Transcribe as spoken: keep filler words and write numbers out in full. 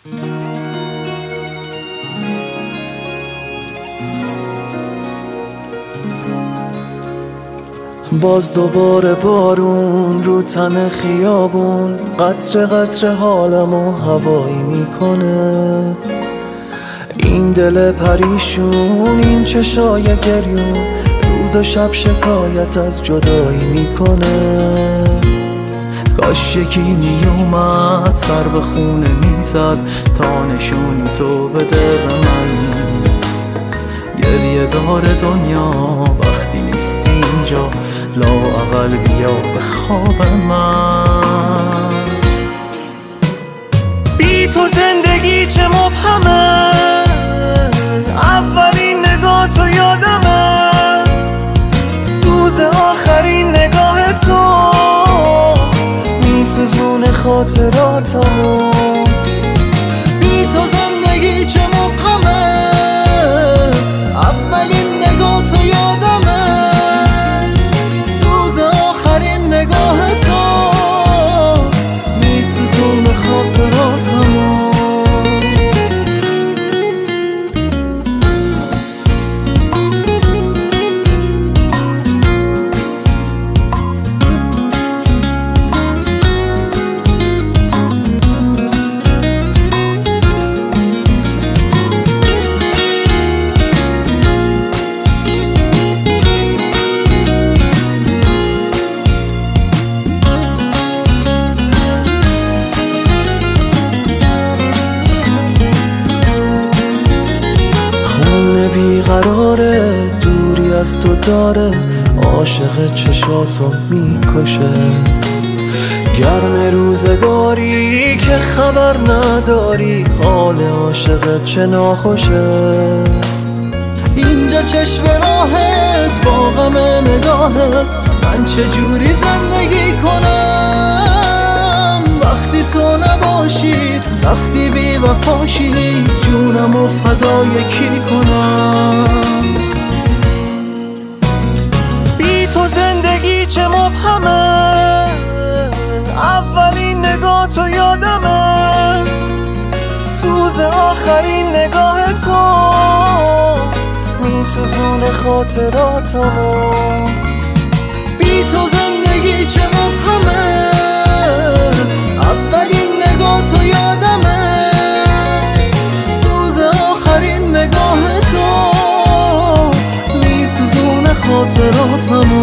باز دوباره بارون رو تن خیابون، قطره قطره حالمو هوایی میکنه. این دل پریشون، این چشای گریون، روز و شب شکایت از جدایی میکنه. کاش یکی میومد سر به خونه میزد تا نشونی تو بده به من. گریه داره دنیا وقتی نیستی اینجا، لااقل بیا به خواب من. بی تو زندگی چه مبهمه، اولین نگاه تو یادمه، سوز آخرین نگاه تو میسوزونه خاطراتمو. بی تو زندگی چه مبهمه، اولین نگاه تو یادمه، سوز آخرین نگاه تو میسوزونه خاطراتمو. بیقراره، دوری از تو داره، عاشق چشاتو میکشه. گرم روزگاری که خبر نداری، حال عاشق چه ناخوشه. اینجا چشم راهت با غم نگاهت، من چجوری زندگی کنم وقتی تو نباشی، وقتی بی وفاشی، جونم و فدای کی کنم. بی تو زندگی چه مبهمه، اولین نگاه تو یادمه، سوز آخرین نگاه تو میسوزونه خاطراتمو. بی تو زندگی چه مبهمه، اولین نگاه تو یادمه، سوز آخرین نگاه تو میسوزونه خاطراتمو.